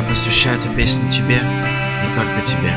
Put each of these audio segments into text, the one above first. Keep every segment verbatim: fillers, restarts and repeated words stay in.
посвящаю эту песню тебе и только тебе.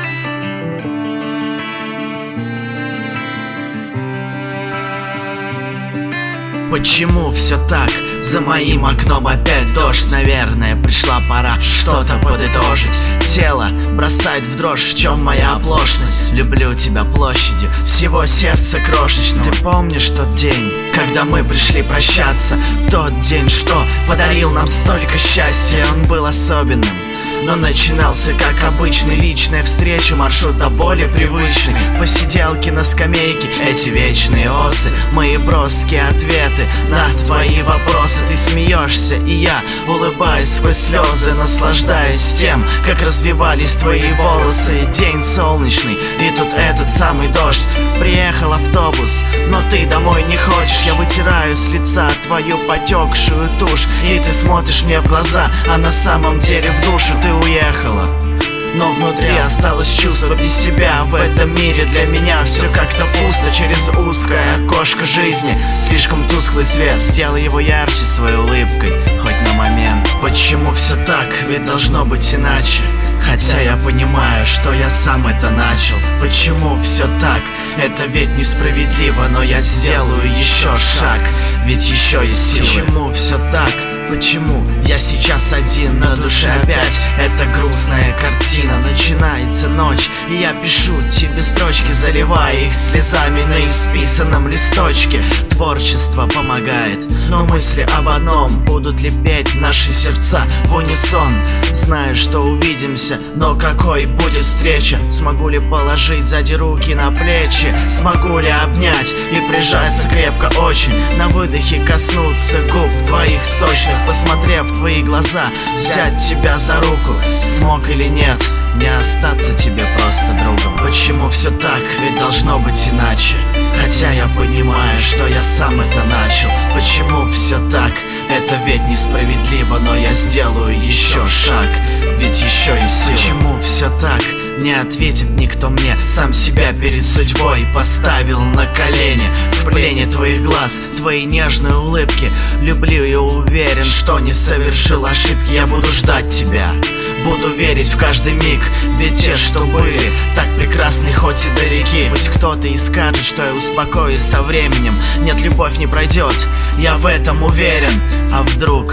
Почему все так? За моим окном опять дождь. Наверное, пришла пора что-то подытожить. Тело бросает в дрожь, в чем моя оплошность. Люблю тебя площадью всего сердца крошечного. Ты помнишь тот день, когда мы пришли прощаться? Тот день, что подарил нам столько счастья. Он был особенным, но начинался как обычный. Личная встреча, маршрут до более привычный. Посиделки на скамейке, эти вечные осы, мои броские ответы на твои вопросы. Ты смеешься, и я улыбаюсь сквозь слезы, наслаждаясь тем, как развивались твои волосы. День солнечный, и тут этот самый дождь. Приехал автобус, но ты домой не хочешь. Я вытираю с лица твою потекшую тушь, и ты смотришь мне в глаза, а на самом деле в душу. Ты уехала, но внутри осталось чувство. Без тебя в этом мире для меня все как-то пусто. Через узкое окошко жизни слишком тусклый свет. Сделай его ярче своей улыбкой, хоть на момент. Почему все так? Ведь должно быть иначе. Хотя я понимаю, что я сам это начал. Почему все так? Это ведь несправедливо, но я сделаю еще шаг, ведь еще есть силы. Почему все так? Почему я сейчас один, на душе опять эта грустная картина? Начинается ночь, и я пишу тебе строчки, заливая их слезами на исписанном листочке. Творчество помогает, но мысли об одном: будут ли петь наши сердца в унисон? Знаю, что увидимся, но какой будет встреча? Смогу ли положить сзади руки на плечи? Смогу ли обнять и прижаться крепко очень? На выдохе коснуться губ твоих сочных, посмотрев в твои глаза, взять тебя за руку. Смог или нет, не остаться тебе просто другом. Почему все так? Ведь должно быть иначе. Хотя я понимаю, что я сам это начал. Почему все так? Это ведь несправедливо, но я сделаю еще шаг, ведь еще есть силы. Почему все так? Не ответит никто мне. Сам себя перед судьбой поставил на колени. В плене твоих глаз, твои нежные улыбки. Люблю и уверен, что не совершил ошибки. Я буду ждать тебя, буду верить в каждый миг, ведь те, что были, так прекрасны, хоть и далеки. Пусть кто-то и скажет, что я успокоюсь со временем. Нет, любовь не пройдет, я в этом уверен. А вдруг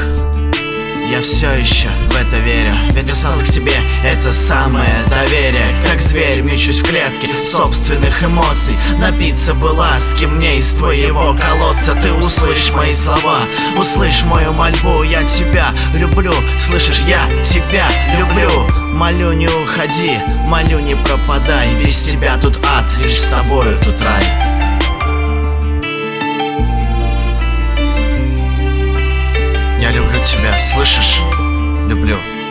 я все еще в это верю? Ведь осталось к тебе это самое доверие. Как зверь мечусь в клетке собственных эмоций. Напиться бы ласки мне из твоего колодца. Ты услышь мои слова, услышь мою мольбу. Я тебя люблю, слышишь, я тебя люблю. Молю, не уходи, молю, не пропадай. Без тебя тут ад, лишь с тобою тут рай. Я люблю тебя, слышишь? Люблю.